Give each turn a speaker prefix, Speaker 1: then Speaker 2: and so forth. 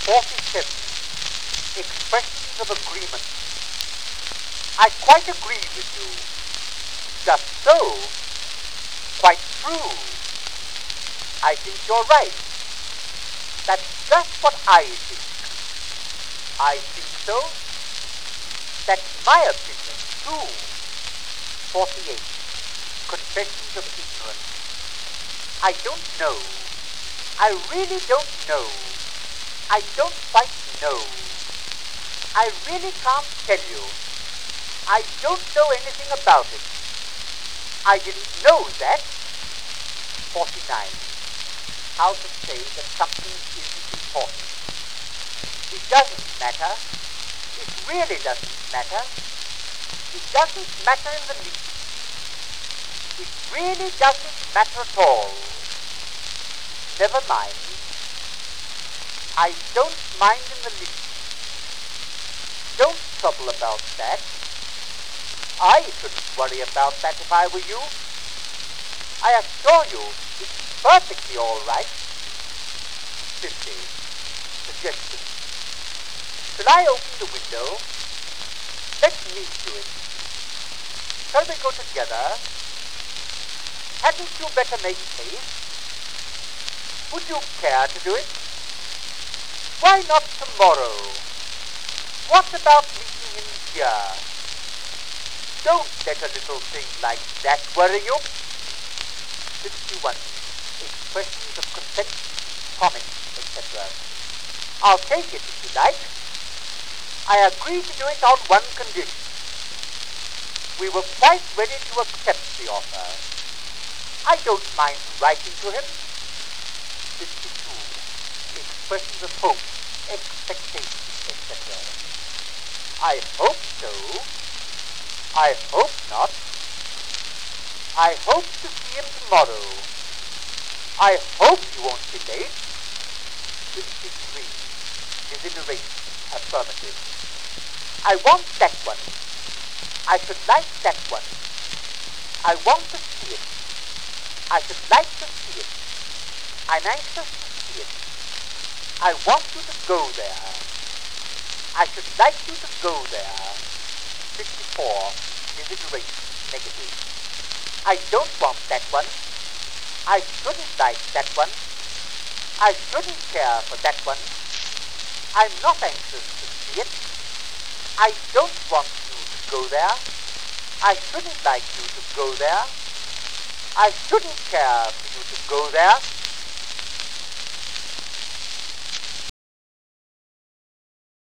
Speaker 1: 47. Expressions of agreement. I quite agree with you. Just so. Quite true. I think you're right. That's just what I think. I think so. That's my opinion, too. 48. Confessions of ignorance. I don't know. I really don't know. I don't quite know. I really can't tell you. I don't know anything about it. I didn't know that. 49. How to say that something isn't important. It doesn't matter. It really doesn't matter. It doesn't matter in the least. It really doesn't matter at all. Never mind. I don't mind in the least. Don't trouble about that. I shouldn't worry about that if I were you. I assure you, it's perfectly all right. 50. Suggestion. Shall I open the window? Let me do it. Shall we go together? Hadn't you better make haste? Would you care to do it? Why not tomorrow? What about meeting him here? Don't let a little thing like that worry you. 51. Expressions of consent, promise, etc. I'll take it if you like. I agree to do it on one condition. We were quite ready to accept the offer. I don't mind writing to him. 52. Expressions of hope, expectations, etc. I hope so. I hope not. I hope to see him tomorrow. I hope you won't be late. 53. Desideration, affirmative. I want that one. I should like that one. I want to see it. I should like to see it. I'm anxious to see it. I want you to go there. I should like you to go there. 54. Desideration, negative. I don't want that one. I shouldn't like that one. I shouldn't care for that one. I'm not anxious to see it. I don't want you to go there. I shouldn't like you to go there. I shouldn't care for you to go there.